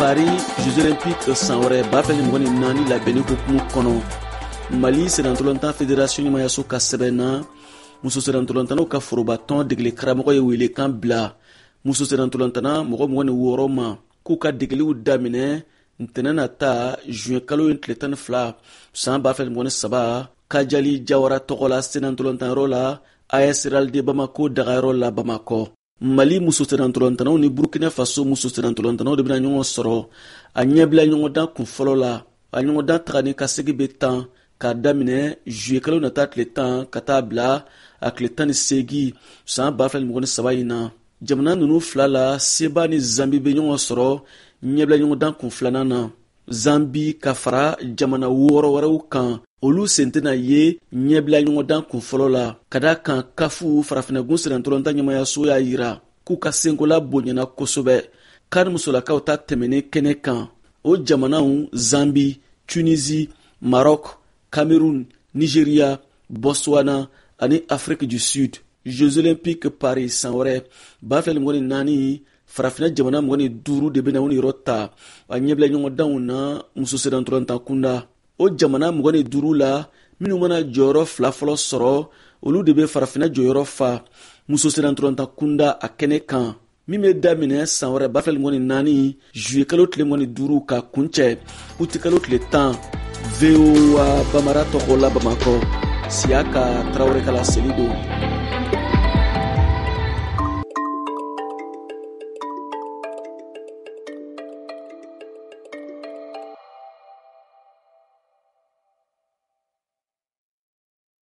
Paris Jeux Olympiques san wɛrɛ b'a fɛ ni mɔgɔ ni naani labɛnni hukumu kɔnɔ Mali senatɔlɔntan fédération ɲɛmayaso ka sɛbɛn na muso senatɔlɔntanaw ka forobatɔn degeli karamɔgɔ ye welekan bila muso senatɔlɔntana mɔgɔ 26 ma k'u ka degeliw daminɛ ntɛnɛn nata juin kalo in tile 12 san b'a fɛ ni mɔgɔ ni 3 Kajali Jawara tɔgɔ la senatɔlɔntanyɔrɔ la AS Real de Bamako dagayɔrɔ la Bamakɔ. Mali muso senatɔlɔntanaw ni Burkina Faso muso senatɔlɔntanaw de bɛna ɲɔgɔn sɔrɔ a ɲɛbila ɲɔgɔndan kun fɔlɔ la. A ɲɔgɔndan tagani ka segi bɛ 10 k'a daminɛ juillet kalo nata tile 10 ka taa bila a tile 18 san b'a fɛ ni mɔgɔ ni 3 in na. Jamana ninnu fila la Seba ni Zambi bɛ ɲɔgɔn sɔrɔ ɲɛbila ɲɔgɔndan kun filanan na. Zambi ka fara jamana 6 wɛrɛw kan olu sen tɛna ye ɲɛbila ɲɔgɔndan kun fɔlɔ la ka da kan kafu farafinɛgun senatɔlɔntan ɲɛmayaso y'a yira k'u ka senkola bonyana kosɛbɛ kari musolakaw ta tɛmɛnen kɛnɛ kan. O jamanaw Zambi, Tunisie, Maroc, Cameroun, Nigeria, Botswana ani Afrique du Sud. Jeux Olympiques Paris san wɛrɛ b'a fɛ ni mɔgɔ ni 4 farafinna jamana 25 de bɛna u yɔrɔ ta a ɲɛbila ɲɔgɔndanw na muso senatɔlɔntan kunda. O jamana 25 la minnu mana jɔyɔrɔ 2 fɔlɔ sɔrɔ olu de bɛ farafinna jɔyɔrɔ fa muso senatɔlɔntan kunda a kɛnɛ kan min bɛ daminɛ san wɛrɛ b'a fɛ ni mɔgɔ ni 4 juillet kalo tile 25 ka kuncɛ uti kalo tile 10 VOA Bamara tɔgɔ la Bamakɔ Siaka Traoré kala Selido.